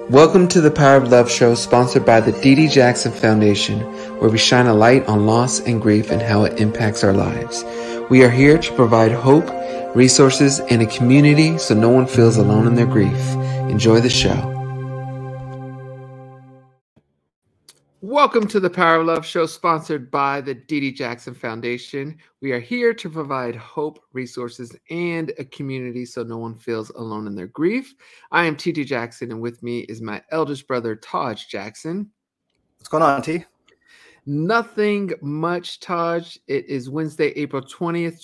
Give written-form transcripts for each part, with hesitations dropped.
Welcome to the Power of Love show, sponsored by the D.D. Jackson Foundation, where we shine a light on loss and grief and how it impacts our lives. We are here to provide hope, resources, and a community so no one feels alone in their grief. Enjoy the show. Welcome to the Power of Love show, sponsored by the D.D. Jackson Foundation. We are here to provide hope, resources, and a community so no one feels alone in their grief. I am T.D. Jackson, and with me is my eldest brother, Taj Jackson. What's going on, T? Nothing much, Taj. It is Wednesday, April 20th,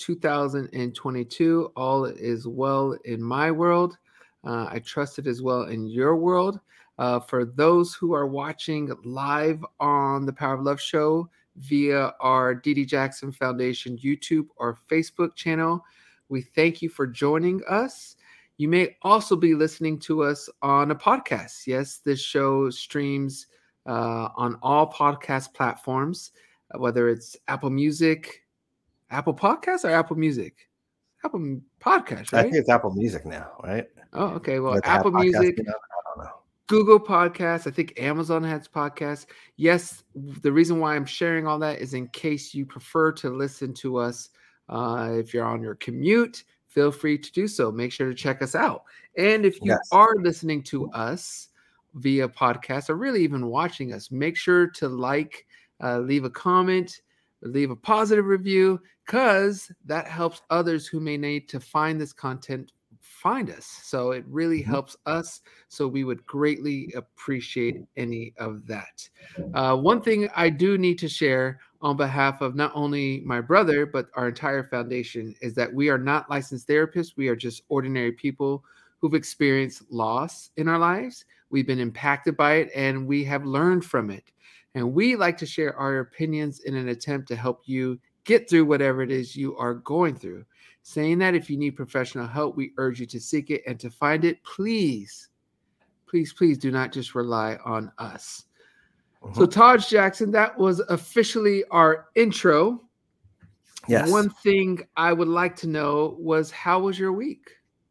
2022. All is well in my world. I trust it as well in your world. For those who are watching live on the Power of Love show via our D.D. Jackson Foundation YouTube or Facebook channel, we thank you for joining us. You may also be listening to us on a podcast. Yes, this show streams on all podcast platforms, whether it's Apple Music, Apple Podcasts, or Apple Music. Apple Podcast, right? I think it's Apple Music now, right? Oh, okay. Well, Apple Music. I don't know. Google Podcasts. I think Amazon has podcasts. Yes, the reason why I'm sharing all that is in case you prefer to listen to us. If you're on your commute, feel free to do so. Make sure to check us out. And if you are listening to us via podcast or really even watching us, make sure to leave a comment, leave a positive review, because that helps others who may need to find this content find us. So it really helps us. So we would greatly appreciate any of that. One thing I do need to share on behalf of not only my brother, but our entire foundation is that we are not licensed therapists. We are just ordinary people who've experienced loss in our lives. We've been impacted by it and we have learned from it. And we like to share our opinions in an attempt to help you get through whatever it is you are going through. Saying that if you need professional help, we urge you to seek it and to find it. Please, please, please do not just rely on us. So Taj Jackson, that was officially our intro. Yes. One thing I would like to know was, how was your week?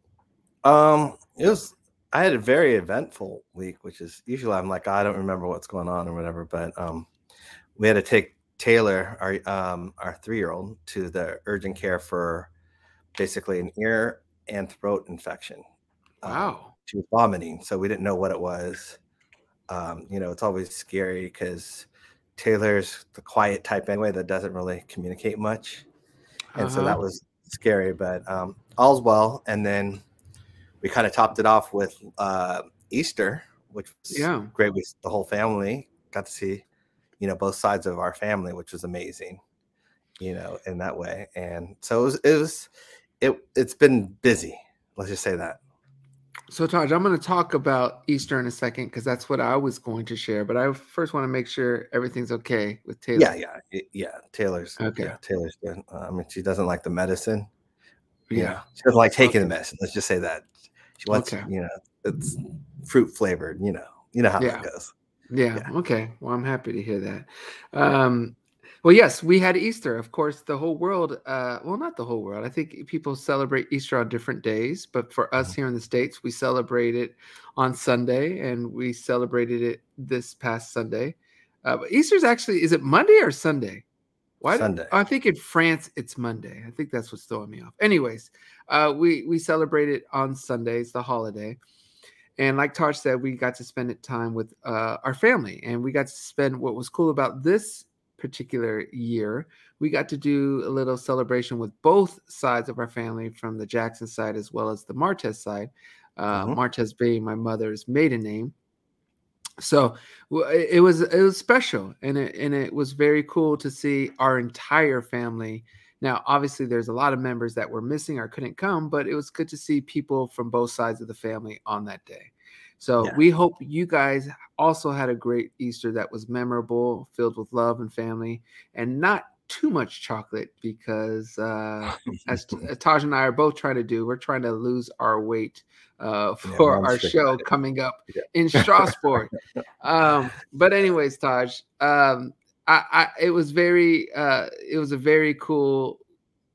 I had a very eventful week, which is usually I'm like, I don't remember what's going on or whatever, but we had to take Taylor, our 3-year-old, to the urgent care for basically an ear and throat infection. Wow. She was vomiting, so we didn't know what it was. It's always scary because Taylor's the quiet type anyway that doesn't really communicate much. And so that was scary, but all's well. And then we kind of topped it off with Easter, which was great. The whole family got to see, both sides of our family, which was amazing, in that way. And so it's been busy. Let's just say that. So Taj, I'm going to talk about Easter in a second because that's what I was going to share. But I first want to make sure everything's okay with Taylor. Yeah. Taylor's okay. Yeah, Taylor's good. She doesn't like the medicine. Yeah, she doesn't like taking the medicine. Let's just say that. She wants, it's fruit flavored. You know how that goes. Yeah. Okay. Well, I'm happy to hear that. Well, yes, we had Easter. Of course, the whole world, not the whole world. I think people celebrate Easter on different days. But for us here in the States, we celebrate it on Sunday, and we celebrated it this past Sunday. But Easter's actually, is it Monday or Sunday? Sunday. I think in France, it's Monday. I think that's what's throwing me off. Anyways, we celebrate it on Sunday. It's the holiday. And like Taj said, we got to spend time with our family. And we got to spend, what was cool about this particular year, we got to do a little celebration with both sides of our family, from the Jackson side as well as the Martez side, Martez being my mother's maiden name. So it was special, and it was very cool to see our entire family. Now, obviously, there's a lot of members that were missing or couldn't come, but it was good to see people from both sides of the family on that day. So we hope you guys also had a great Easter that was memorable, filled with love and family, and not too much chocolate because as Taj and I are both trying to do, we're trying to lose our weight for our show coming up in Strasbourg. But anyways, Taj, it was a very cool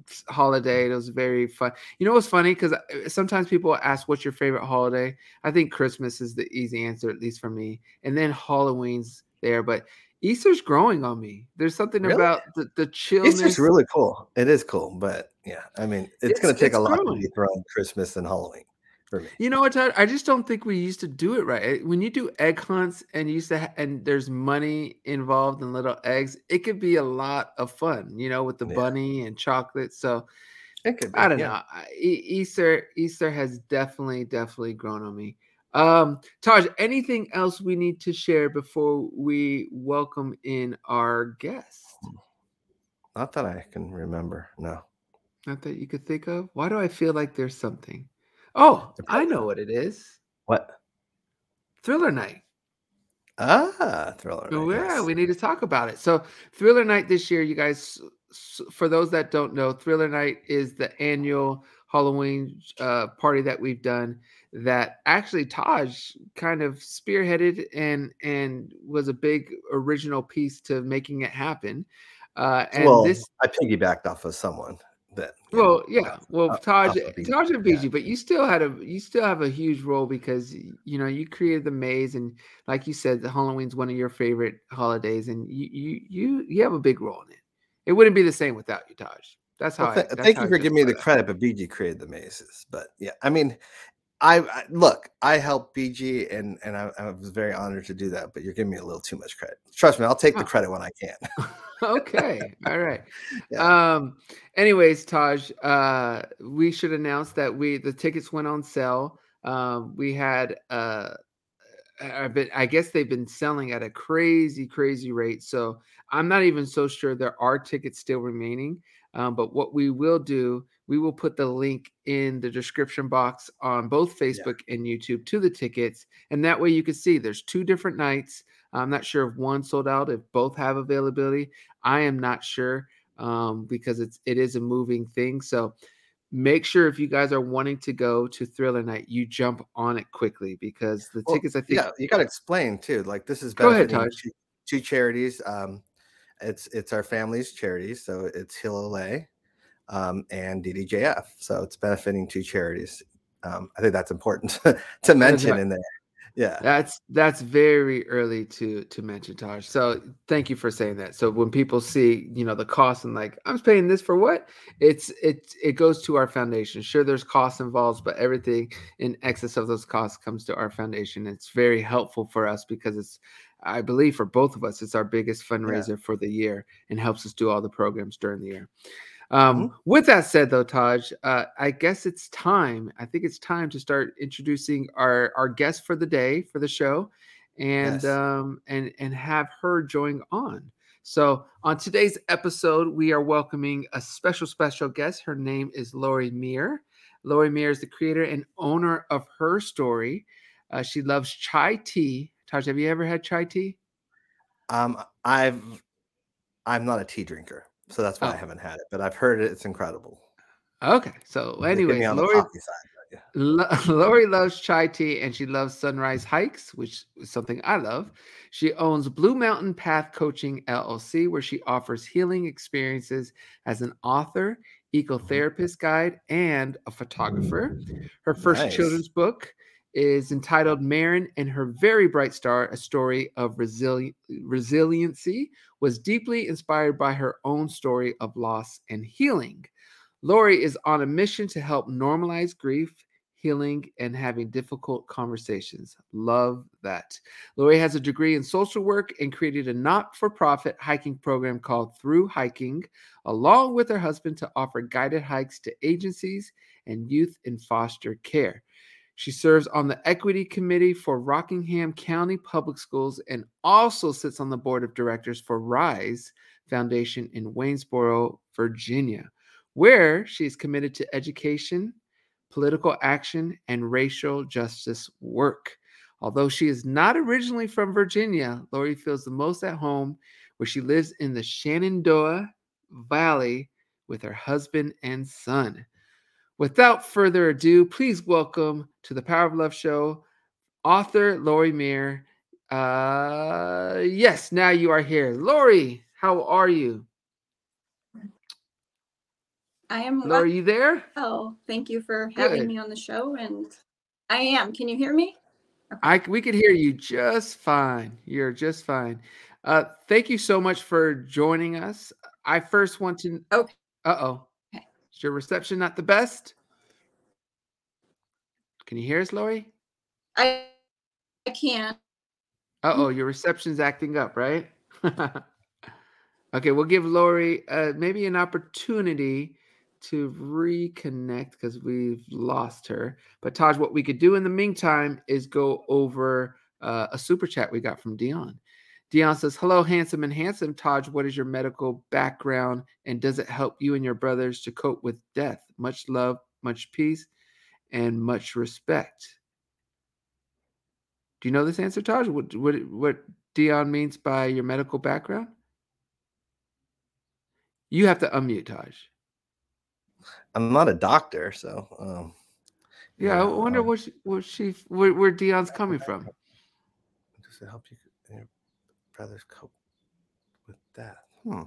holiday. It was very fun. You know what's funny? Because sometimes people ask, "What's your favorite holiday?" I think Christmas is the easy answer, at least for me, and then Halloween's there. But Easter's growing on me. There's something Really? about the It's just chillness. really cool. It is cool, but yeah, I mean, it's gonna take It's a lot to growing. dethrone Christmas and Halloween for me. You know what, Todd? I just don't think we used to do it right. When you do egg hunts and you used to, and there's money involved in little eggs, it could be a lot of fun. With the Yeah, bunny and chocolate. So it could I be. don't Yeah. know. Easter has definitely grown on me. Taj, anything else we need to share before we welcome in our guest? Not that I can remember. No. Not that you could think of. Why do I feel like there's something? Oh, There I probably know what it is. what? Thriller Night. Thriller Night. Oh, yeah, Yes. we need to talk about it. So, Thriller Night this year, you guys, for those that don't know, Thriller Night is the annual Halloween party that we've done. That actually Taj kind of spearheaded and was a big original piece to making it happen. And Well, this I piggybacked off of someone that, Well, yeah. Well, Taj, off of BG. Taj and Yeah. BG, but you still have a huge role because you created the maze, and like you said, the Halloween's one of your favorite holidays, and you have a big role in it. It wouldn't be the same without you, Taj. That's how Well, I that's thank how you I for giving me justify the that. credit, but BG created the mazes. But yeah, I mean, look, I helped BG, and I was very honored to do that. But you're giving me a little too much credit. Trust me, I'll take the Oh, credit when I can. okay. All right. Yeah. Anyways, Taj, we should announce that the tickets went on sale. We had I guess they've been selling at a crazy rate. So I'm not even so sure there are tickets still remaining. But what we will do, we will put the link in the description box on both Yeah. Facebook and YouTube to the tickets. And that way you can see there's two different nights. I'm not sure if one sold out, if both have availability. I am not sure because it is a moving thing. So make sure if you guys are wanting to go to Thriller Night, you jump on it quickly because the Well, tickets, I think. yeah, you got to explain too. Like this is Go ahead, benefiting Taj. two charities. It's our family's charities, so it's Hillolay and DDJF. So it's benefiting two charities. I think that's important to That's mention right. in there. Yeah. That's very early to mention, Taj. So thank you for saying that. So when people see, the cost and like, I'm paying this for what? It goes to our foundation. Sure, there's costs involved, but everything in excess of those costs comes to our foundation. It's very helpful for us because I believe for both of us, it's our biggest Yeah. fundraiser for the year and helps us do all the programs during the year. Mhm. With that said, though, Taj, I guess it's time. I think it's time to start introducing our guest for the day for the show, and Yes. and have her join on. So on today's episode, we are welcoming a special guest. Her name is Lori Meir. Lori Meir is the creator and owner of Her Story. She loves chai tea. Taj, have you ever had chai tea? Um, I've I'm not a tea drinker, so that's why I Oh, haven't had it. But I've heard it's incredible. okay. So, Get me anyways, on the coffee side. But yeah. Lori loves chai tea and she loves sunrise hikes, which is something I love. She owns Blue Mountain Path Coaching LLC, where she offers healing experiences as an author, Mhm. ecotherapist guide, and a photographer. Her first Nice. children's book is entitled Marin and Her Very Bright Star, a story of resiliency, was deeply inspired by her own story of loss and healing. Lori is on a mission to help normalize grief, healing, and having difficult conversations. Love that. Lori has a degree in social work and created a not for profit hiking program called Through Hiking, along with her husband, to offer guided hikes to agencies and youth in foster care. She serves on the equity committee for Rockingham County Public Schools and also sits on the board of directors for Rise Foundation in Waynesboro, Virginia, where she is committed to education, political action, and racial justice work. Although she is not originally from Virginia, Lori feels the most at home where she lives in the Shenandoah Valley with her husband and son. Without further ado, please welcome to the Power of Love show author Lori Meir. Yes, now you are here. Lori, how are you? I am Laura, are you there? well. Thank you for having Good. me on the show. And I am. Can you hear me? We could hear you just fine. You're just fine. Thank you so much for joining us. I first want to. Okay. Uh-oh. Is your reception not the best? Can you hear us, Lori? I can. Uh-oh, your reception's acting up, right? Okay, we'll give Lori maybe an opportunity to reconnect because we've lost her. But Taj, what we could do in the meantime is go over a super chat we got from Dion. Dion says, "Hello, handsome and handsome. Taj, what is your medical background and does it help you and your brothers to cope with death? Much love, much peace, and much respect." Do you know this answer, Taj? What Dion means by your medical background? You have to unmute, Taj. I'm not a doctor, so Yeah, I wonder where Dion's coming from. Does it help you and your brothers cope with that?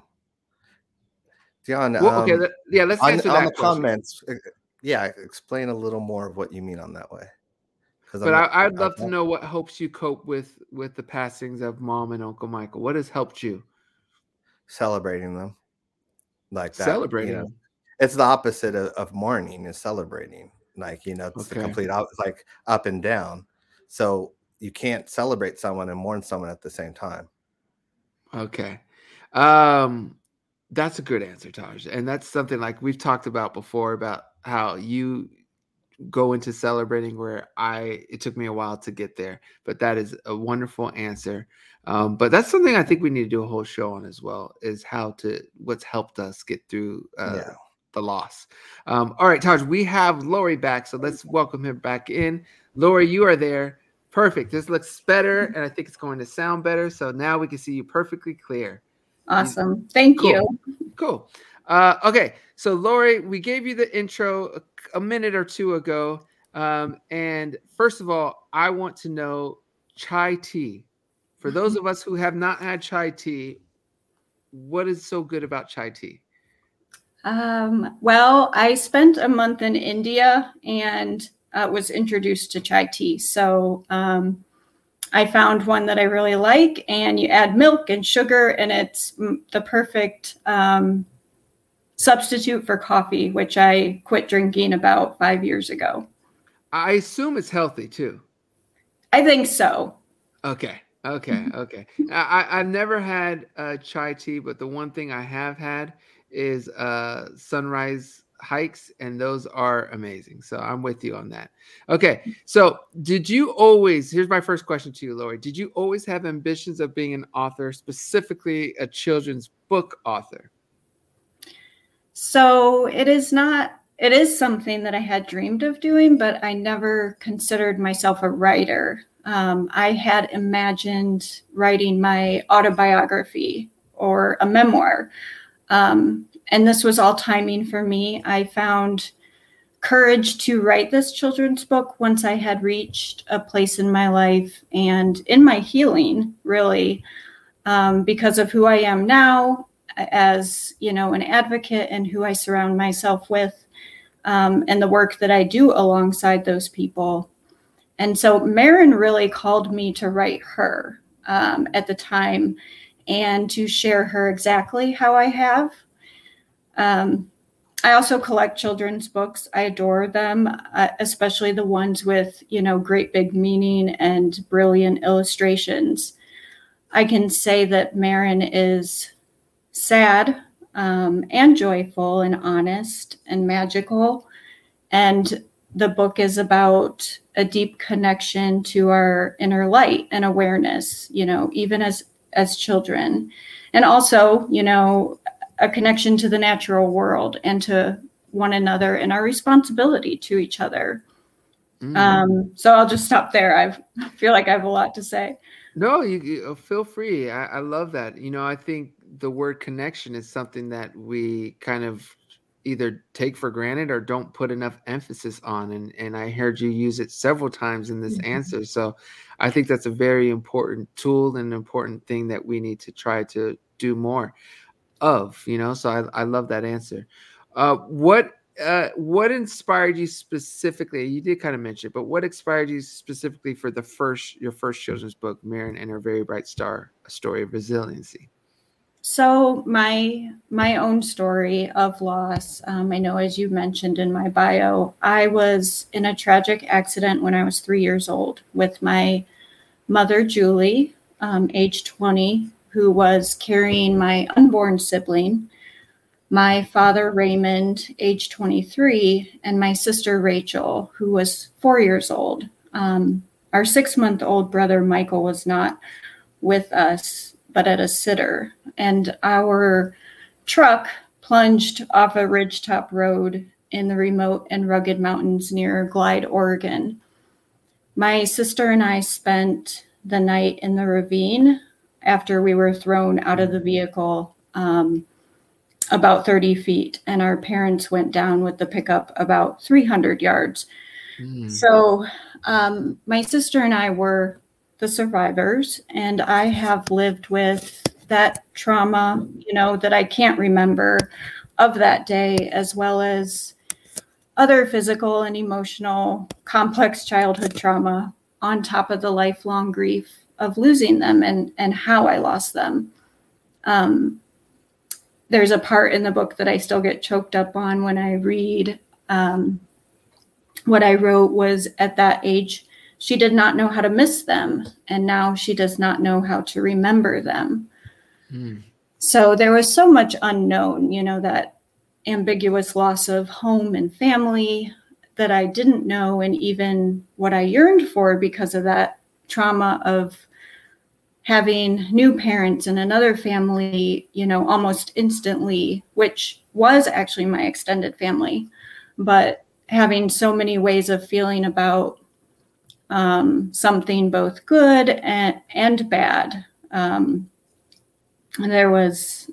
Dion, Well, okay, let's answer that on the question. comments. Yeah, explain a little more of what you mean on that way. But I'd love to know what helps you cope with the passings of Mom and Uncle Michael. What has helped you? Celebrating them, like that. Celebrating. It's the opposite of mourning. Is celebrating. Like it's the complete like up and down. So you can't celebrate someone and mourn someone at the same time. Okay. That's a good answer, Taj. And that's something like we've talked about before about how you go into celebrating where it took me a while to get there, but that is a wonderful answer. But that's something I think we need to do a whole show on as well, is what's helped us get through the loss. All right, Taj, we have Lori back, so let's welcome him back in. Lori, you are there. Perfect. This looks better, and I think it's going to sound better. So now we can see you perfectly clear. Awesome. Thank you. Cool. Okay, so Lori, we gave you the intro a minute or two ago. And first of all, I want to know chai tea. For those of us who have not had chai tea, what is so good about chai tea? Well, I spent a month in India and was introduced to chai tea. So I found one that I really like, and you add milk and sugar, and it's the perfect substitute for coffee, which I quit drinking about 5 years ago. I assume it's healthy too. I think so. Okay. I've never had chai tea, but the one thing I have had is sunrise hikes, and those are amazing. So I'm with you on that. Okay. So here's my first question to you, Lori. Did you always have ambitions of being an author, specifically a children's book author? So it is something that I had dreamed of doing, but I never considered myself a writer. I had imagined writing my autobiography or a memoir. And this was all timing for me. I found courage to write this children's book once I had reached a place in my life and in my healing, really, because of who I am now as, an advocate and who I surround myself with, and the work that I do alongside those people. And so Marin really called me to write her at the time and to share her exactly how I have. I also collect children's books. I adore them, especially the ones with, great big meaning and brilliant illustrations. I can say that Marin is sad and joyful and honest and magical. And the book is about a deep connection to our inner light and awareness, even as children. And also, a connection to the natural world and to one another and our responsibility to each other. So I'll just stop there. I feel like I have a lot to say. No, you feel free. I love that. I think the word connection is something that we kind of either take for granted or don't put enough emphasis on. And I heard you use it several times in this answer. So I think that's a very important tool and an important thing that we need to try to do more of, so I love that answer. What inspired you specifically? You did kind of mention it, but what inspired you specifically for your first children's book, Marin and Her Very Bright Star, A Story of Resiliency? So my own story of loss, I know, as you mentioned in my bio, I was in a tragic accident when I was 3 years old with my mother, Julie, age 20, who was carrying my unborn sibling, my father, Raymond, age 23, and my sister, Rachel, who was 4 years old. Our 6-month-old brother, Michael, was not with us, but at a sitter. And our truck plunged off a ridgetop road in the remote and rugged mountains near Glide, Oregon. My sister and I spent the night in the ravine after we were thrown out of the vehicle about 30 feet, and our parents went down with the pickup about 300 yards. So my sister and I were the survivors, and I have lived with that trauma, that I can't remember of that day, as well as other physical and emotional complex childhood trauma on top of the lifelong grief of losing them and how I lost them. There's a part in the book that I still get choked up on when I read. What I wrote was, at that age, she did not know how to miss them, and now she does not know how to remember them. So there was so much unknown, that ambiguous loss of home and family that I didn't know, and even what I yearned for because of that trauma of having new parents and another family, almost instantly, which was actually my extended family, but having so many ways of feeling about something both good and bad. And there was,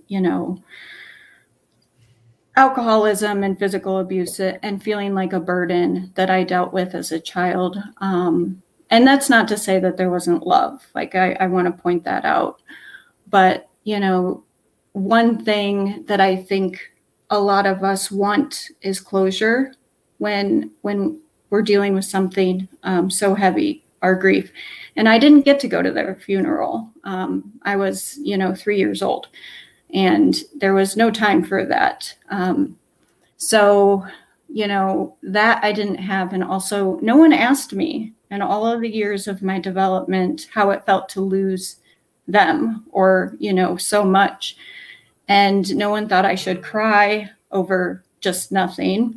alcoholism and physical abuse and feeling like a burden that I dealt with as a child. And that's not to say that there wasn't love. Like, I want to point that out. But, one thing that I think a lot of us want is closure when we're dealing with something so heavy, our grief. And I didn't get to go to their funeral. I was, 3 years old, and there was no time for that. So, that I didn't have. And also, no one asked me in all of the years of my development how it felt to lose them, or, so much. And no one thought I should cry over just nothing.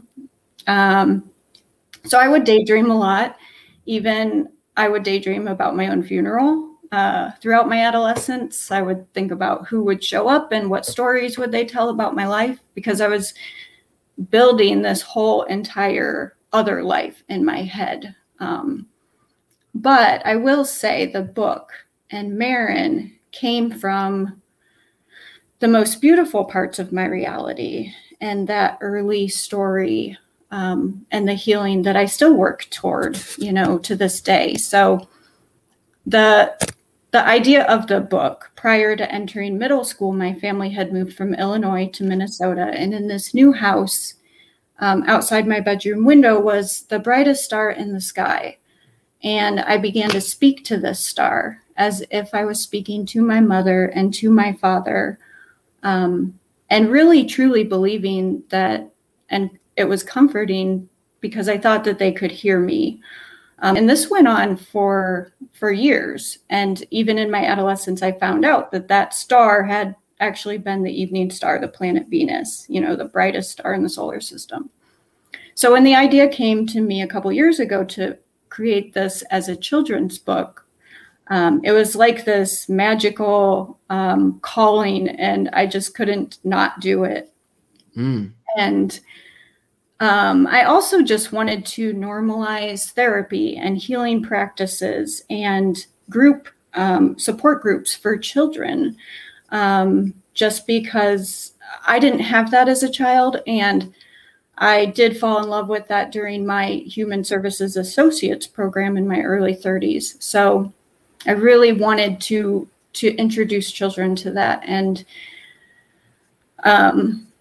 So I would daydream a lot. Even I would daydream about my own funeral. Throughout my adolescence, I would think about who would show up and what stories would they tell about my life, because I was building this whole entire other life in my head. But I will say the book and Marin came from the most beautiful parts of my reality, and that early story and the healing that I still work toward, to this day. So the idea of the book, prior to entering middle school, my family had moved from Illinois to Minnesota. And in this new house, outside my bedroom window was the brightest star in the sky. And I began to speak to this star as if I was speaking to my mother and to my father, and really truly believing that, and it was comforting because I thought that they could hear me. And this went on for years. And even in my adolescence, I found out that star had actually been the evening star, the planet Venus, the brightest star in the solar system. So when the idea came to me a couple years ago to create this as a children's book, it was like this magical calling, and I just couldn't not do it. And I also just wanted to normalize therapy and healing practices and group support groups for children, just because I didn't have that as a child. And I did fall in love with that during my Human Services Associates program in my early 30s. So I really wanted to introduce children to that. And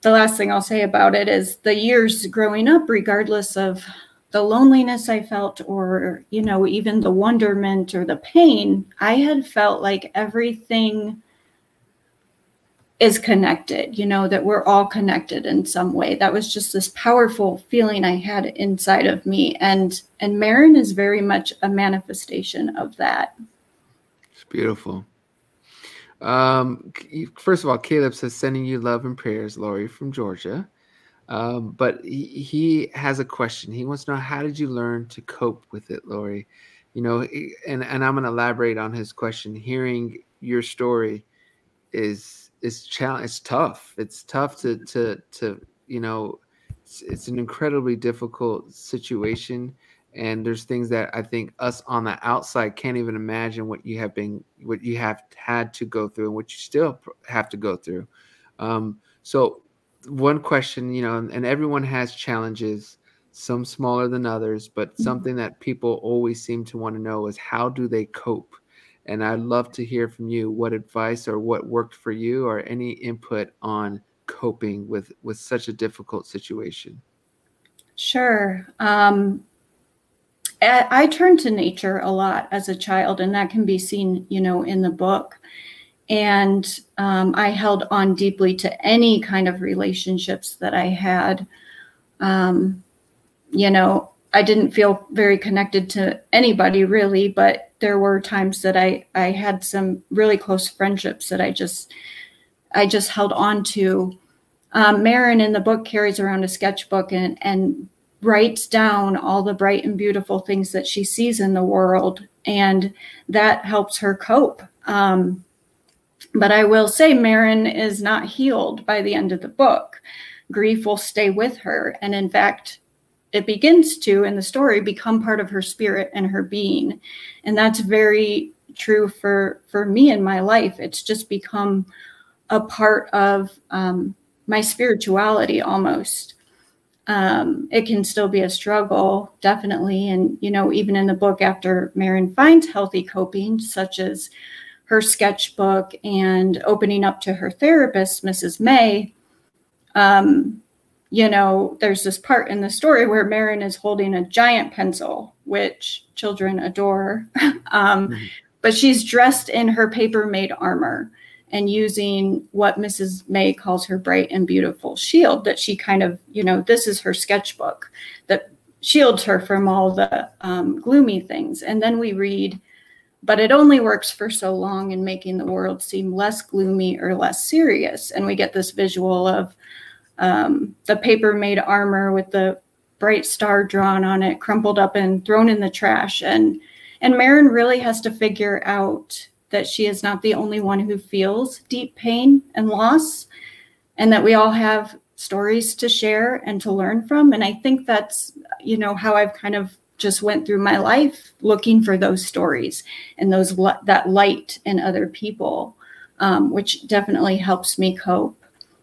the last thing I'll say about it is the years growing up, regardless of the loneliness I felt, or, you know, even the wonderment or the pain, I had felt like everything is connected, you know, that we're all connected in some way. That was just this powerful feeling I had inside of me. And Marin is very much a manifestation of that. It's beautiful. First of all, Caleb says sending you love and prayers, Lori from Georgia. But he has a question. He wants to know, how did you learn to cope with it, Lori? You know, and I'm going to elaborate on his question. Hearing your story is it's tough. It's tough to you know, it's an incredibly difficult situation. And there's things that I think us on the outside can't even imagine what you have had to go through and what you still have to go through. So one question, you know, and everyone has challenges, some smaller than others, but something that people always seem to want to know is, how do they cope? And I'd love to hear from you what advice or what worked for you, or any input on coping with such a difficult situation. Sure. I turned to nature a lot as a child, and that can be seen, you know, in the book. And I held on deeply to any kind of relationships that I had. You know, I didn't feel very connected to anybody really, but there were times that I had some really close friendships that I just held on to. Marin in the book carries around a sketchbook and writes down all the bright and beautiful things that she sees in the world, and that helps her cope. But I will say Marin is not healed by the end of the book. Grief will stay with her. And in fact, it begins to, in the story, become part of her spirit and her being. And that's very true for me in my life. It's just become a part of my spirituality almost. It can still be a struggle, definitely. And, you know, even in the book, after Marin finds healthy coping, such as her sketchbook and opening up to her therapist, Mrs. May, you know, there's this part in the story where Marin is holding a giant pencil, which children adore. But she's dressed in her paper-made armor and using what Mrs. May calls her bright and beautiful shield, that she kind of, you know, this is her sketchbook that shields her from all the gloomy things. And then we read, but it only works for so long in making the world seem less gloomy or less serious. And we get this visual of the paper-made armor with the bright star drawn on it, crumpled up and thrown in the trash. And Marin really has to figure out that she is not the only one who feels deep pain and loss, and that we all have stories to share and to learn from. And I think that's, you know, how I've kind of just went through my life looking for those stories and that light in other people, which definitely helps me cope.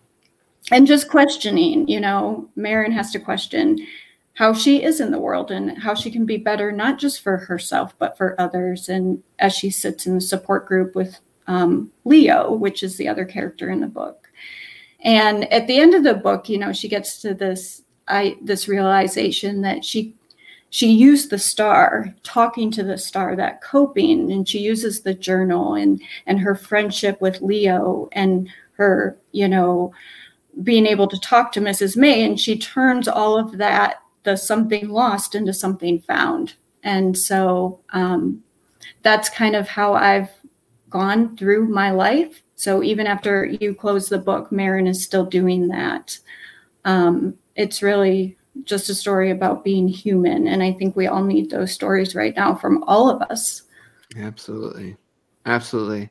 And just questioning, you know, Marin has to question how she is in the world and how she can be better, not just for herself, but for others. And as she sits in the support group with Leo, which is the other character in the book. And at the end of the book, you know, she gets to this realization that she used the star, talking to the star, that coping, and she uses the journal and her friendship with Leo and her, you know, being able to talk to Mrs. May, and she turns all of that, the something lost, into something found. And so that's kind of how I've gone through my life. So even after you close the book, Marin is still doing that. It's really just a story about being human. And I think we all need those stories right now from all of us. Absolutely. Absolutely.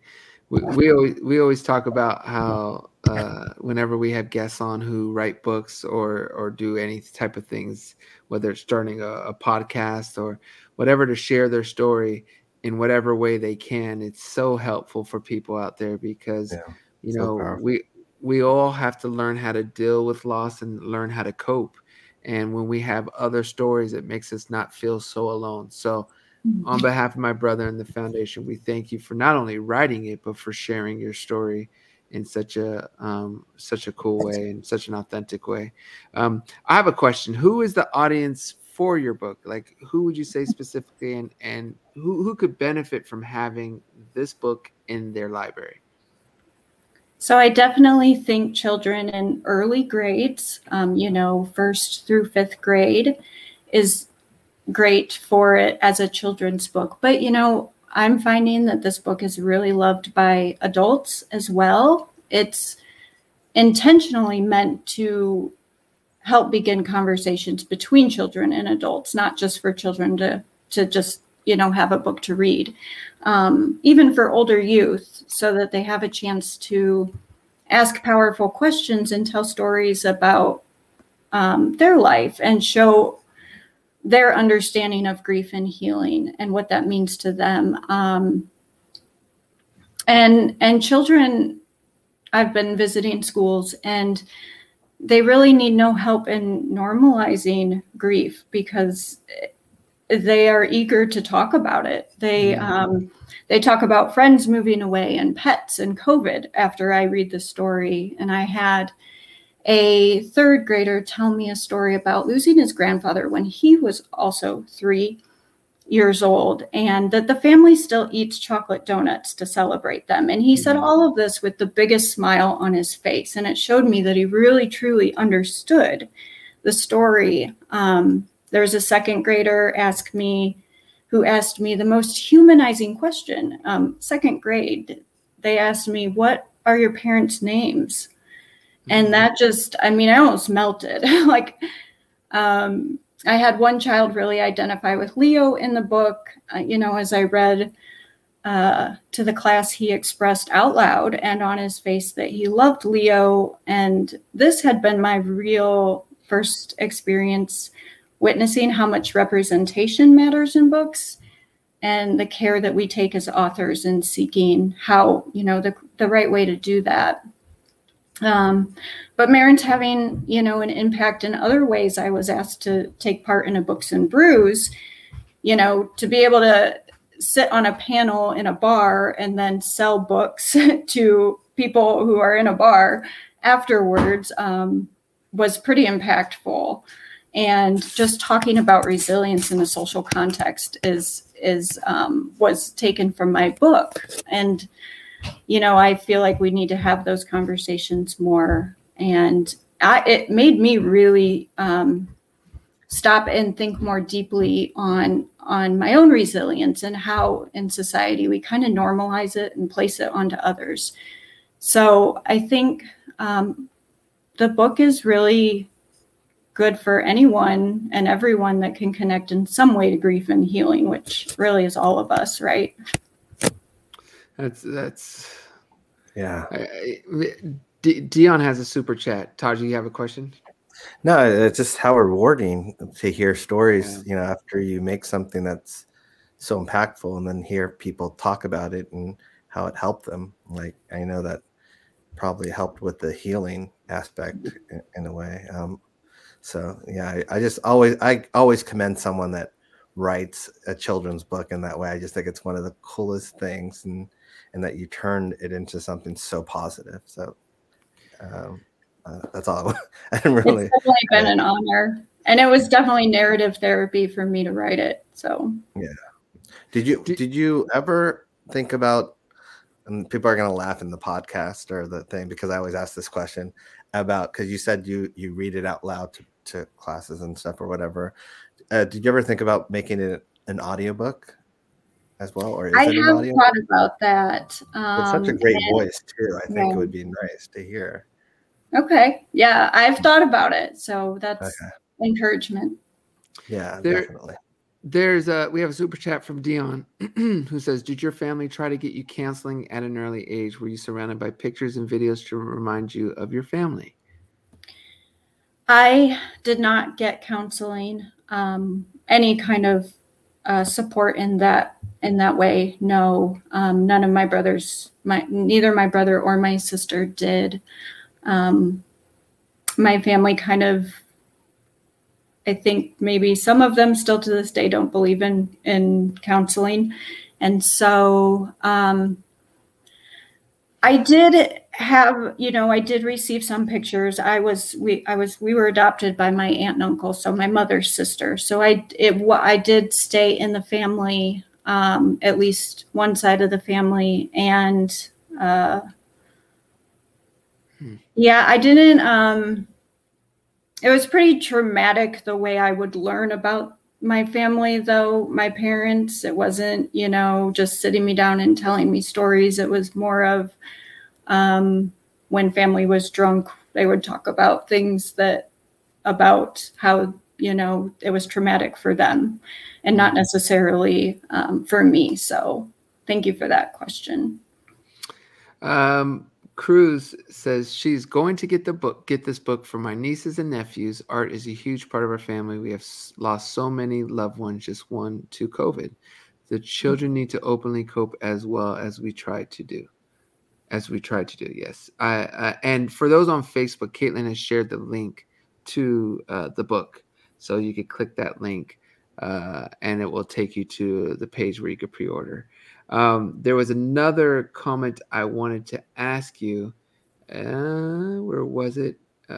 We always talk about how whenever we have guests on who write books or do any type of things, whether it's starting a podcast or whatever, to share their story in whatever way they can, it's so helpful for people out there, because you know, powerful. we all have to learn how to deal with loss and learn how to cope. And when we have other stories, it makes us not feel so alone. So on behalf of my brother and the foundation, we thank you for not only writing it, but for sharing your story in such a cool way and such an authentic way. I have a question. Who is the audience for your book? Like, who would you say specifically, and who could benefit from having this book in their library? So I definitely think children in early grades, first through fifth grade, is great for it as a children's book. But, I'm finding that this book is really loved by adults as well. It's intentionally meant to help begin conversations between children and adults, not just for children to just, have a book to read, even for older youth, so that they have a chance to ask powerful questions and tell stories about their life and show their understanding of grief and healing and what that means to them. And children, I've been visiting schools, and they really need no help in normalizing grief because they are eager to talk about it. They talk about friends moving away and pets and COVID after I read the story. And I had a third grader tell me a story about losing his grandfather when he was also 3 years old, and that the family still eats chocolate donuts to celebrate them. And he said all of this with the biggest smile on his face. And it showed me that he really, truly understood the story. There was a second grader who asked me the most humanizing question. Second grade, they asked me, "What are your parents' names?" And that just, I almost melted. I had one child really identify with Leo in the book. As I read to the class, he expressed out loud and on his face that he loved Leo. And this had been my real first experience witnessing how much representation matters in books and the care that we take as authors in seeking how, the right way to do that. But Marin's having, an impact in other ways. I was asked to take part in a Books and Brews, to be able to sit on a panel in a bar and then sell books to people who are in a bar afterwards was pretty impactful. And just talking about resilience in a social context was taken from my book. And I feel like we need to have those conversations more. And it made me really stop and think more deeply on my own resilience and how in society we kind of normalize it and place it onto others. So I think the book is really good for anyone and everyone that can connect in some way to grief and healing, which really is all of us, right? That's yeah. Dion has a super chat. Taji, you have a question? No, it's just how rewarding to hear stories, after you make something that's so impactful and then hear people talk about it and how it helped them. Like, I know that probably helped with the healing aspect in a way. So yeah, I always commend someone that writes a children's book in that way. I just think it's one of the coolest things, and that you turned it into something so positive. So that's all. I didn't really. It's definitely been an honor, and it was definitely narrative therapy for me to write it. So yeah. Did you ever think about? And people are going to laugh in the podcast or the thing because I always ask this question about, because you said you read it out loud to classes and stuff or whatever. Did you ever think about making it an audiobook as well? Or I have thought about that. It's such a great voice too. I think it would be nice to hear. Okay. Yeah, I've thought about it. So that's encouragement. Yeah, definitely. We have a super chat from Dion who says, "Did your family try to get you counseling at an early age? Were you surrounded by pictures and videos to remind you of your family?" I did not get counseling, any kind of support in that way. No, none of my brothers, neither my brother or my sister did. My family kind of, I think maybe some of them still to this day don't believe in counseling. And so I did have, I did receive some pictures. We were adopted by my aunt and uncle, so my mother's sister. So I did stay in the family, at least one side of the family, and yeah, I didn't. It was pretty traumatic the way I would learn about my family, though, my parents. It wasn't, just sitting me down and telling me stories. It was more of when family was drunk, they would talk about things about how, it was traumatic for them and not necessarily for me. So thank you for that question. Cruz says she's going to get this book for my nieces and nephews. Art is a huge part of our family. We have lost so many loved ones, just one to COVID. The children need to openly cope as well as we try to do. Yes. And for those on Facebook, Caitlin has shared the link to the book. So you could click that link and it will take you to the page where you could pre-order. There was another comment I wanted to ask you. Where was it?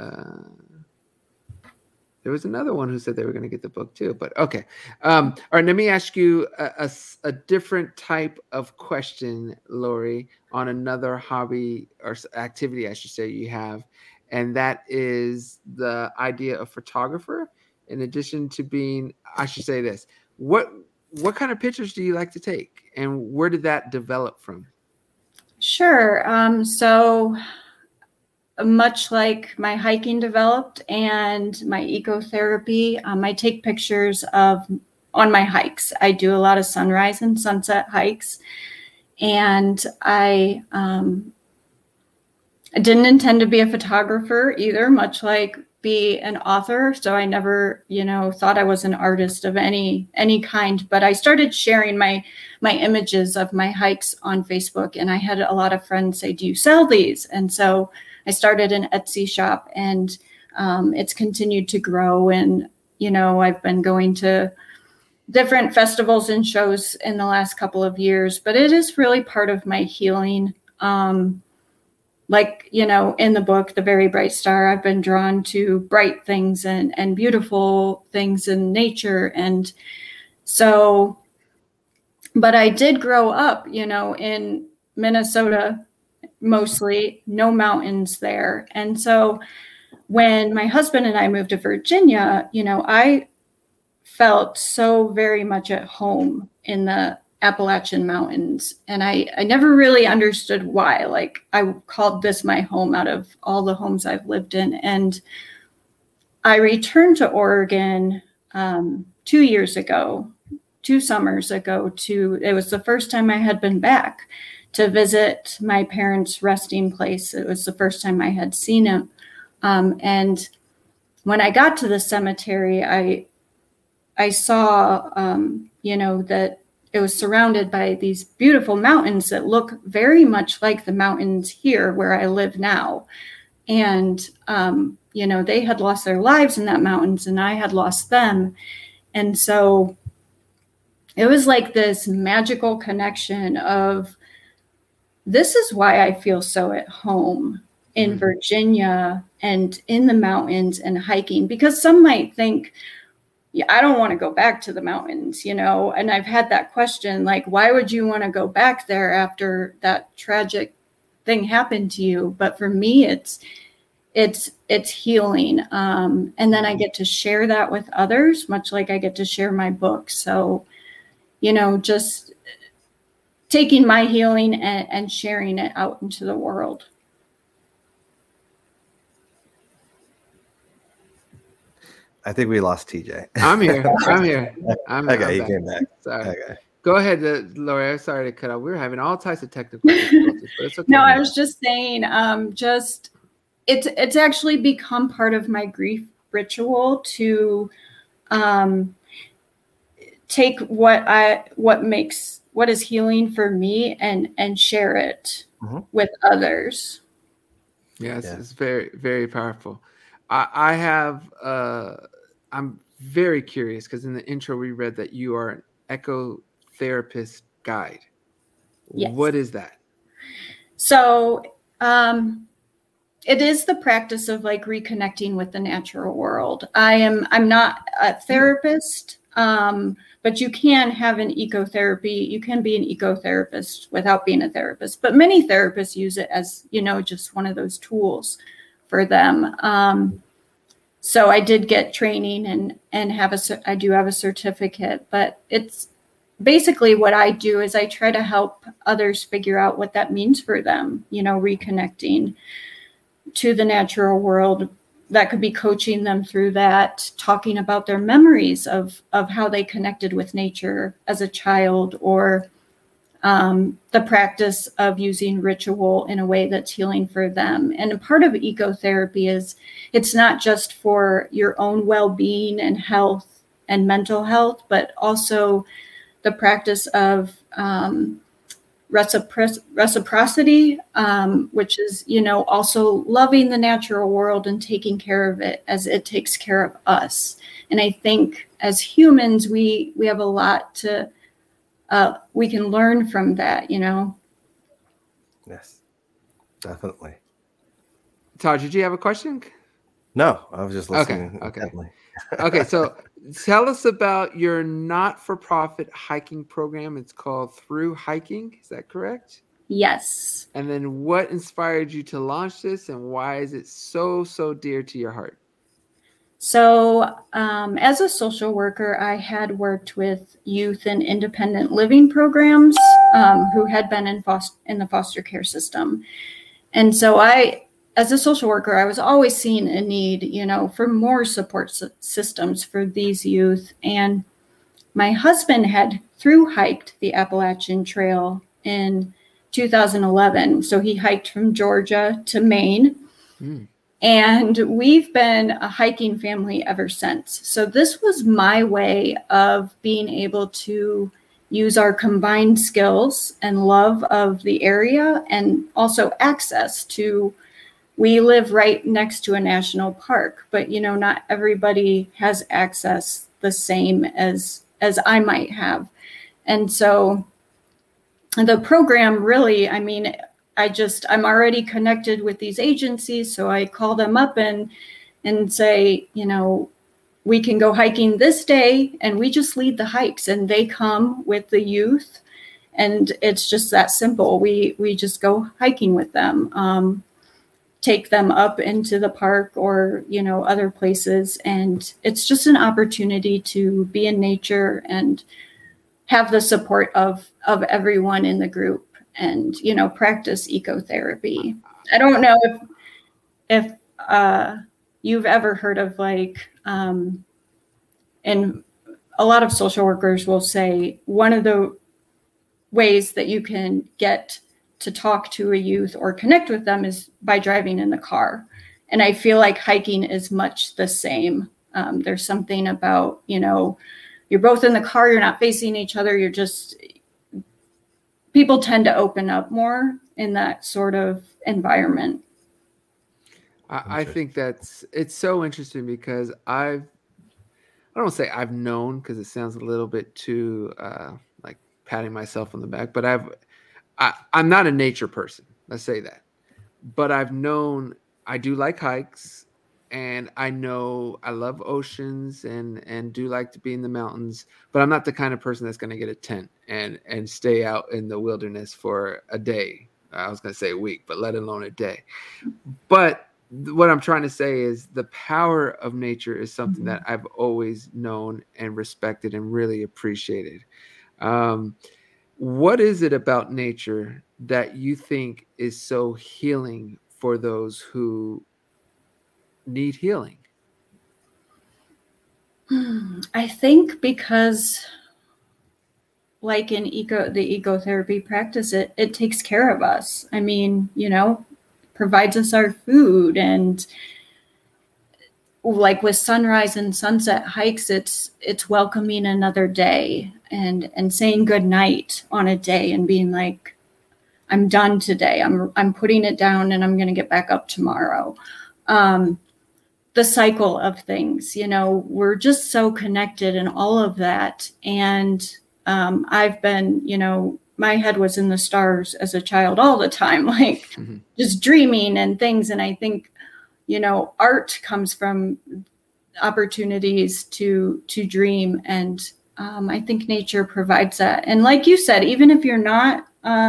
There was another one who said they were going to get the book too, but okay. All right, let me ask you a different type of question, Lori, on another hobby or activity, I should say, you have, and that is the idea of photographer. In addition to being, I should say this, what kind of pictures do you like to take, and where did that develop from? Sure. So much like my hiking developed and my ecotherapy, I take pictures on my hikes. I do a lot of sunrise and sunset hikes, and I didn't intend to be a photographer either, much like be an author. So I never, thought I was an artist of any kind, but I started sharing my images of my hikes on Facebook, and I had a lot of friends say, "Do you sell these?" And so I started an Etsy shop, and it's continued to grow. And, I've been going to different festivals and shows in the last couple of years, but it is really part of my healing. Like, in the book, The Very Bright Star, I've been drawn to bright things and beautiful things in nature. And so, but I did grow up, in Minnesota, mostly no mountains there. And so when my husband and I moved to Virginia, I felt so very much at home in the Appalachian Mountains. And I never really understood why. Like, I called this my home out of all the homes I've lived in. And I returned to Oregon 2 years ago, 2 summers ago. It was the first time I had been back to visit my parents' resting place. It was the first time I had seen him. And when I got to the cemetery, I saw, that it was surrounded by these beautiful mountains that look very much like the mountains here where I live now. And, they had lost their lives in that mountains, and I had lost them. And so it was like this magical connection of, this is why I feel so at home in Virginia and in the mountains and hiking, because some might think, yeah, I don't want to go back to the mountains, and I've had that question, like, why would you want to go back there after that tragic thing happened to you? But for me, it's healing. And then I get to share that with others, much like I get to share my book. So, just taking my healing and sharing it out into the world. I think we lost TJ. I'm here. Okay, he came back. Sorry. Okay. Go ahead, Lori. I'm sorry to cut off. We were having all types of technical difficulties, but it's okay. No, I was just saying, it's actually become part of my grief ritual to take what is healing for me and share it with others. Yes, it's very, very powerful. I have, I'm very curious because in the intro we read that you are an ecotherapist guide. Yes. What is that? So it is the practice of like reconnecting with the natural world. I'm not a therapist, but you can have an ecotherapy. You can be an ecotherapist without being a therapist, but many therapists use it as, just one of those tools for them. So I did get training and I do have a certificate, but it's basically what I do is I try to help others figure out what that means for them, reconnecting to the natural world. That could be coaching them through that, talking about their memories of how they connected with nature as a child, or the practice of using ritual in a way that's healing for them. And a part of ecotherapy is it's not just for your own well-being and health and mental health, but also the practice of reciprocity, which is, also loving the natural world and taking care of it as it takes care of us. And I think as humans, we have a lot to, we can learn from that, Yes, definitely. Todd, did you have a question? No, I was just listening. Okay. Okay, so tell us about your not-for-profit hiking program. It's called Through Hiking. Is that correct? Yes. And then what inspired you to launch this, and why is it so dear to your heart? So as a social worker, I had worked with youth in independent living programs who had been in the foster care system. And so as a social worker, I was always seeing a need, for more support systems for these youth. And my husband had hiked the Appalachian Trail in 2011. So he hiked from Georgia to Maine. And we've been a hiking family ever since. So this was my way of being able to use our combined skills and love of the area, and also access to, we live right next to a national park, but not everybody has access the same as I might have. And so the program really, I'm already connected with these agencies. So I call them up and say, we can go hiking this day, and we just lead the hikes, and they come with the youth, and it's just that simple. We just go hiking with them, take them up into the park or, other places. And it's just an opportunity to be in nature and have the support of everyone in the group, and, practice ecotherapy. I don't know if you've ever heard of and a lot of social workers will say one of the ways that you can get to talk to a youth or connect with them is by driving in the car. And I feel like hiking is much the same. There's something about, you're both in the car, you're not facing each other, people tend to open up more in that sort of environment. I think it's so interesting because I don't say I've known, because it sounds a little bit too like patting myself on the back, but I'm not a nature person. Let's say that. But I've known I do like hikes, and I know I love oceans and do like to be in the mountains, but I'm not the kind of person that's going to get a tent and stay out in the wilderness for a day. I was going to say a week, but let alone a day. But what I'm trying to say is the power of nature is something that I've always known and respected and really appreciated. What is it about nature that you think is so healing for those who need healing? I think because, like in the ecotherapy practice, it takes care of us. Provides us our food, and like with sunrise and sunset hikes, it's welcoming another day and saying good night on a day and being like, I'm done today. I'm putting it down, and I'm going to get back up tomorrow. The cycle of things, we're just so connected in all of that. And I've been, my head was in the stars as a child all the time, like just dreaming and things. And I think, art comes from opportunities to dream. And I think nature provides that. And like you said, even if you're not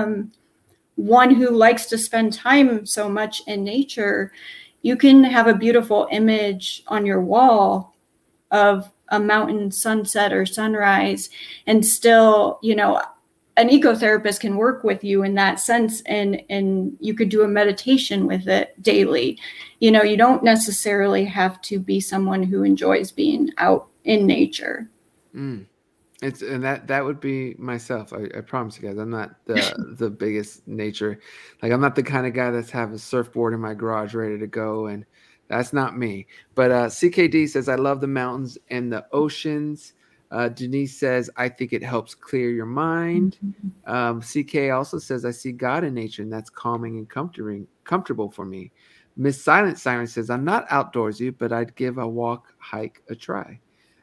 one who likes to spend time so much in nature, you can have a beautiful image on your wall of a mountain sunset or sunrise, and still, an ecotherapist can work with you in that sense, and you could do a meditation with it daily. You don't necessarily have to be someone who enjoys being out in nature. And that would be myself. I promise you guys, I'm not the biggest nature. Like, I'm not the kind of guy that's have a surfboard in my garage ready to go, and that's not me. But CKD says, I love the mountains and the oceans. Denise says, I think it helps clear your mind. CK also says, I see God in nature, and that's calming and comfortable for me. Miss Silent Siren says, I'm not outdoorsy, but I'd give a hike a try.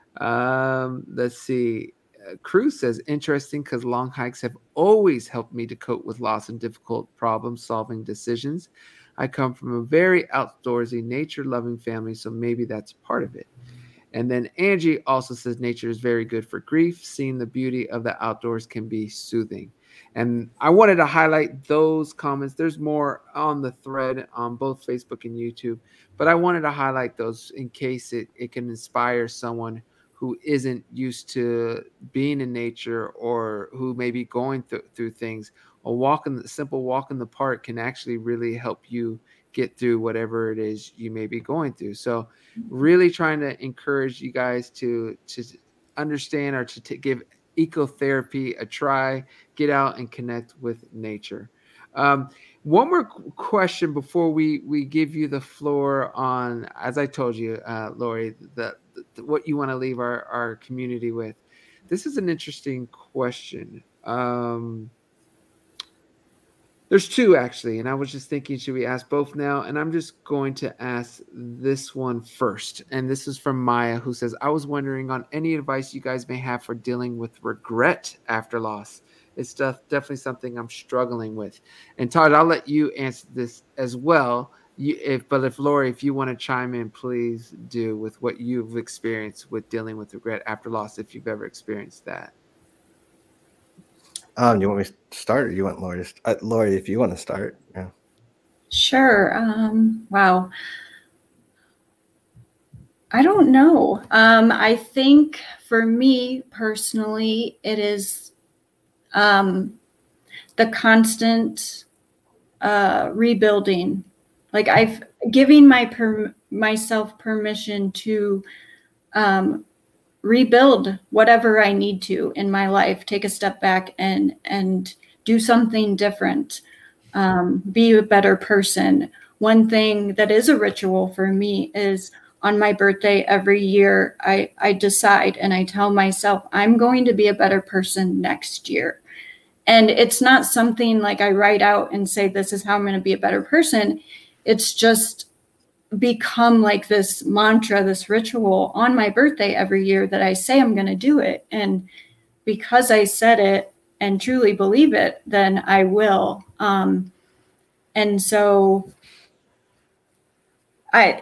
Let's see. Cruz says, interesting, because long hikes have always helped me to cope with loss and difficult problem-solving decisions. I come from a very outdoorsy, nature-loving family, so maybe that's part of it. And then Angie also says nature is very good for grief. Seeing the beauty of the outdoors can be soothing. And I wanted to highlight those comments. There's more on the thread on both Facebook and YouTube, but I wanted to highlight those in case it can inspire someone who isn't used to being in nature, or who may be going through things. A simple walk in the park can actually really help you get through whatever it is you may be going through. So really trying to encourage you guys to understand, or to give ecotherapy a try. Get out and connect with nature. One more question before we give you the floor on, as I told you, Lori, what you want to leave our community with. This is an interesting question. There's two, actually, and I was just thinking, should we ask both now? And I'm just going to ask this one first. And this is from Maya, who says, I was wondering on any advice you guys may have for dealing with regret after loss. It's definitely something I'm struggling with. And Todd, I'll let you answer this as well. But if Lori, if you want to chime in, please do, with what you've experienced with dealing with regret after loss, if you've ever experienced that. You want me to start, or you want Lori to start? Lori, if you want to start. Yeah. Sure. Wow. I don't know. I think for me personally, it is the constant rebuilding. Like, I've given myself permission to rebuild whatever I need to in my life, take a step back and do something different, be a better person. One thing that is a ritual for me is on my birthday every year, I decide and I tell myself, I'm going to be a better person next year. And it's not something like I write out and say, this is how I'm going to be a better person. It's just become like this mantra, this ritual on my birthday every year that I say I'm going to do it. And because I said it and truly believe it, then I will. And so I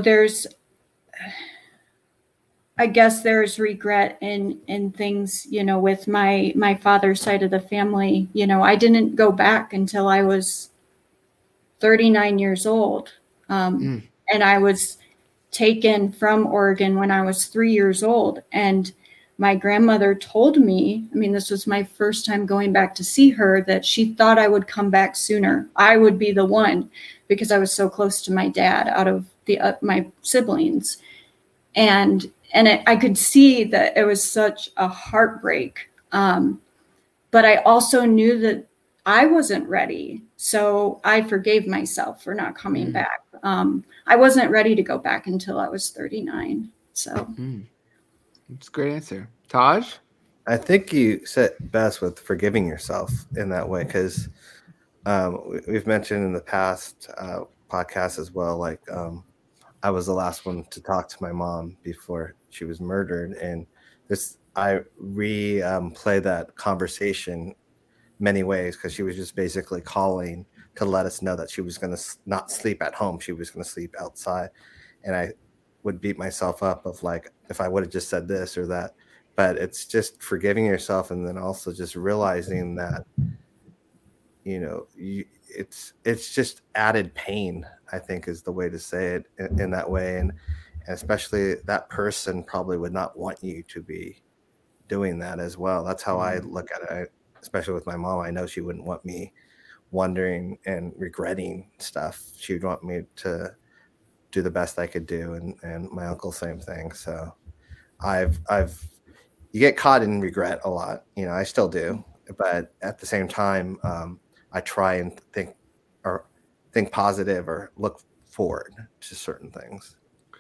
guess there's regret in things, with my father's side of the family. I didn't go back until I was 39 years old. And I was taken from Oregon when I was 3 years old. And my grandmother told me, this was my first time going back to see her, that she thought I would come back sooner. I would be the one, because I was so close to my dad out of my siblings. And I could see that it was such a heartbreak. But I also knew that I wasn't ready. So I forgave myself for not coming back. I wasn't ready to go back until I was 39. So It's a great answer. Taj? I think you said best with forgiving yourself in that way, because we've mentioned in the past podcasts as well, like I was the last one to talk to my mom before she was murdered. And I replay that conversation many ways, because she was just basically calling to let us know that she was going to not sleep at home. She was going to sleep outside. And I would beat myself up of like, if I would have just said this or that. But it's just forgiving yourself, and then also just realizing that, you know, it's just added pain, I think, is the way to say it in that way. And especially that person probably would not want you to be doing that as well. That's how I look at it, especially with my mom. I know she wouldn't want me wondering and regretting stuff. She would want me to do the best I could do. And my uncle, same thing. So you get caught in regret a lot. You know, I still do, but at the same time, I try and think positive or look forward to certain things.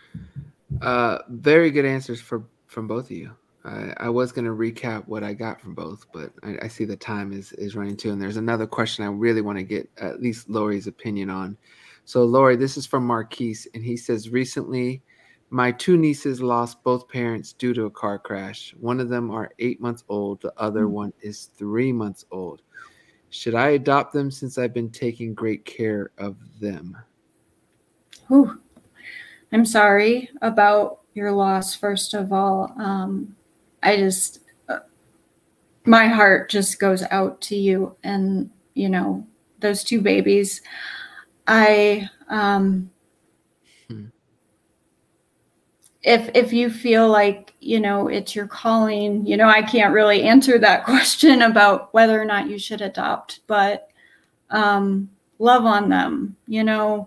Very good answers from both of you. I was going to recap what I got from both, but I see the time is running too. And there's another question I really want to get at least Lori's opinion on. So Lori, this is from Marquise, and he says, recently, my 2 nieces lost both parents due to a car crash. One of them are 8 months old. The other one is 3 months old. Should I adopt them since I've been taking great care of them? Whew. I'm sorry about your loss, first of all. My heart just goes out to you and, you know, those 2 babies. If you feel like, you know, it's your calling, you know, I can't really answer that question about whether or not you should adopt, but love on them. You know,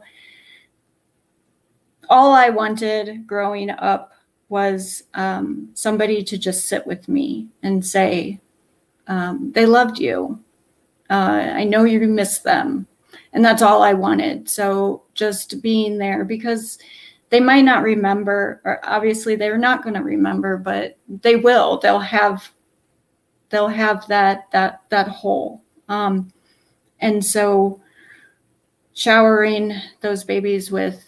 all I wanted growing up was somebody to just sit with me and say, they loved you. I know you miss them. And that's all I wanted. So just being there, because they might not remember, or obviously they're not going to remember, but they will. They'll have that hole. And so showering those babies with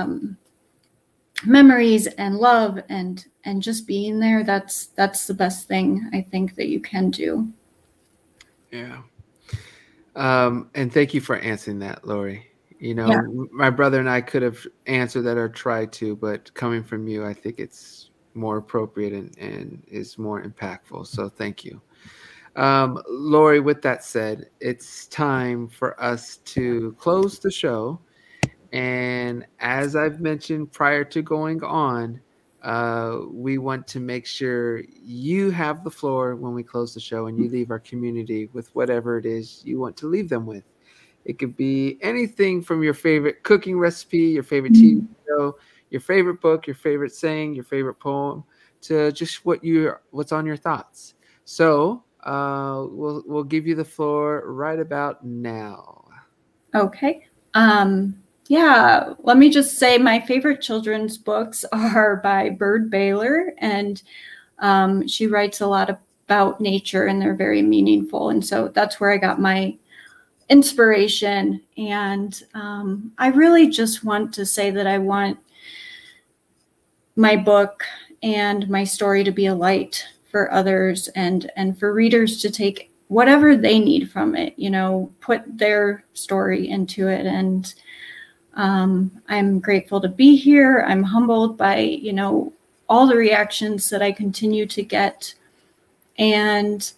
memories and love and just being there, that's the best thing I think that you can do. Yeah. And thank you for answering that, Lori. You know, My brother and I could have answered that or tried to, but coming from you, I think it's more appropriate and is more impactful. So thank you. Lori, with that said, it's time for us to close the show. And as I've mentioned prior to going on, we want to make sure you have the floor when we close the show, and you leave our community with whatever it is you want to leave them with. It could be anything from your favorite cooking recipe, your favorite TV show, your favorite book, your favorite saying, your favorite poem, to just what's on your thoughts. So we'll give you the floor right about now. Okay. Yeah, let me just say my favorite children's books are by Bird Baylor, and she writes a lot about nature, and they're very meaningful. And so that's where I got my inspiration. And I really just want to say that I want my book and my story to be a light for others, and for readers to take whatever they need from it, you know, put their story into it. And I'm grateful to be here. I'm humbled by, you know, all the reactions that I continue to get. And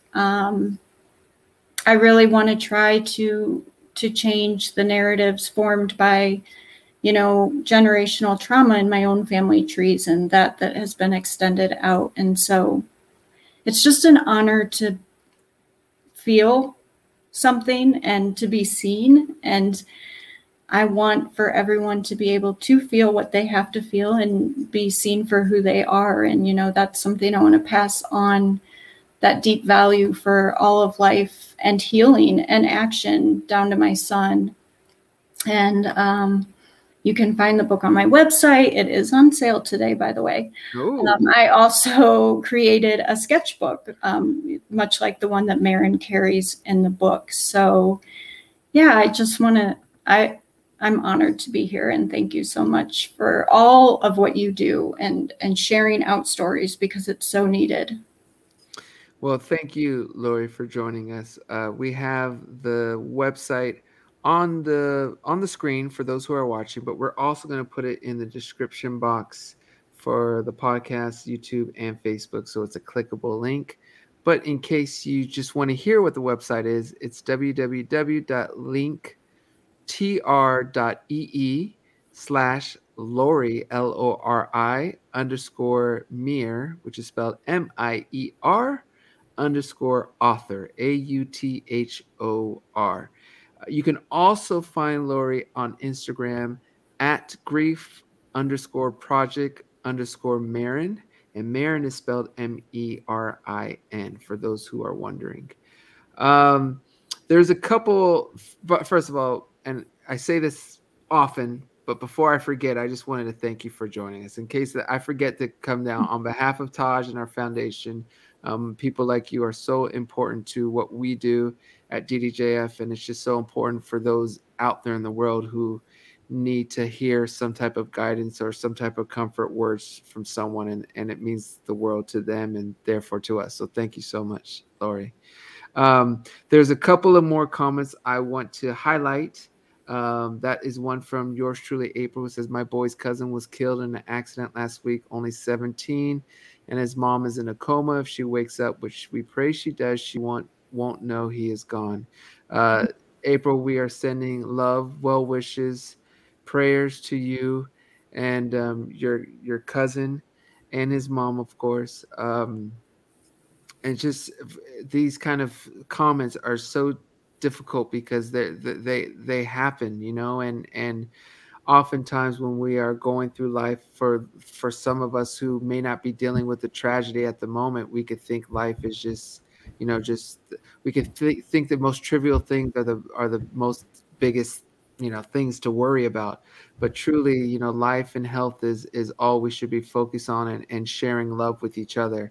I really want to try to change the narratives formed by, you know, generational trauma in my own family trees, and that has been extended out. And so it's just an honor to feel something and to be seen. And I want for everyone to be able to feel what they have to feel and be seen for who they are. And, you know, that's something I want to pass on, that deep value for all of life and healing and action down to my son. And you can find the book on my website. It is on sale today, by the way. I also created a sketchbook, much like the one that Marin carries in the book. So yeah, I just want to, I'm honored to be here, and thank you so much for all of what you do and sharing out stories, because it's so needed. Well, thank you, Lori, for joining us. We have the website on the screen for those who are watching, but we're also going to put it in the description box for the podcast, YouTube, and Facebook. So it's a clickable link. But in case you just want to hear what the website is, it's www.linktr.ee/Lori, Lori _Meir, which is spelled Mier _author, AUTHOR. You can also find Lori on Instagram at grief_project_Marin. And Marin is spelled MERIN for those who are wondering. There's a couple, but first of all, and I say this often, but before I forget, I just wanted to thank you for joining us. In case that I forget to come down, on behalf of Taj and our foundation, people like you are so important to what we do at DDJF, and it's just so important for those out there in the world who need to hear some type of guidance or some type of comfort words from someone, and it means the world to them and therefore to us. So thank you so much, Lori. There's a couple of more comments I want to highlight. That is one from yours truly, April, who says, my boy's cousin was killed in an accident last week, only 17, and his mom is in a coma. If she wakes up, which we pray she does, she won't know he is gone. April, we are sending love, well wishes, prayers to you and your cousin and his mom, of course. And just these kind of comments are so difficult because they happen, and oftentimes when we are going through life, for some of us who may not be dealing with the tragedy at the moment, we could think life is just we could think the most trivial things are the most biggest things to worry about. But truly, life and health is all we should be focused on, and sharing love with each other.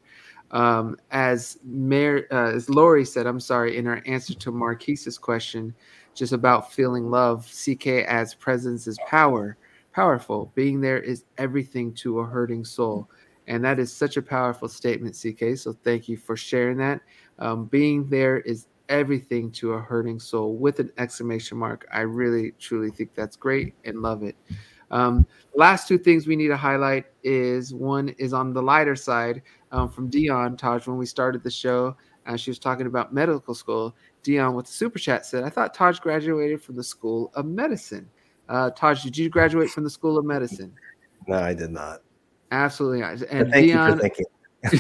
As Lori said, I'm sorry, in her answer to Marquise's question, just about feeling love, CK adds presence is powerful. Being there is everything to a hurting soul. And that is such a powerful statement, CK. So thank you for sharing that. Being there is everything to a hurting soul with an exclamation mark. I really, truly think that's great and love it. Last two things we need to highlight is one is on the lighter side, from Dion, Taj, when we started the show. She was talking about medical school. Dion with the super chat said, I thought Taj graduated from the School of Medicine. Taj, did you graduate from the School of Medicine? No, I did not. Absolutely not. And thank you for thinking.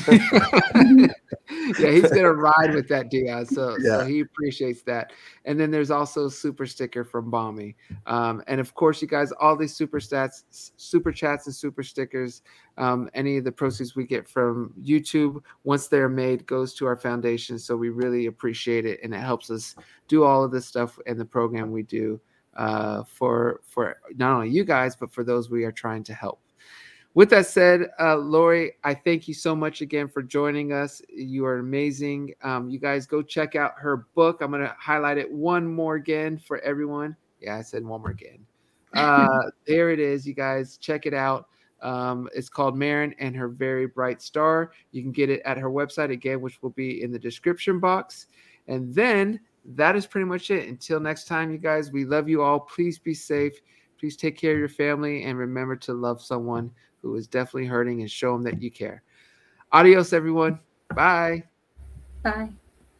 Yeah, he's gonna ride with that, Dion. So Yeah. he appreciates that. And then there's also a super sticker from Bommy. And of course, you guys, all these super chats, and super stickers, any of the proceeds we get from YouTube, once they're made, goes to our foundation. So we really appreciate it, and it helps us do all of this stuff and the program we do for not only you guys, but for those we are trying to help. With that said, Lori, I thank you so much again for joining us. You are amazing. You guys go check out her book. I'm going to highlight it one more again for everyone. Yeah, I said one more again. There it is, you guys. Check it out. It's called Marin and Her Very Bright Star. You can get it at her website again, which will be in the description box. And then that is pretty much it. Until next time, you guys, we love you all. Please be safe. Please take care of your family, and remember to love someone who is definitely hurting, and show them that you care. Adios, everyone. Bye. Bye.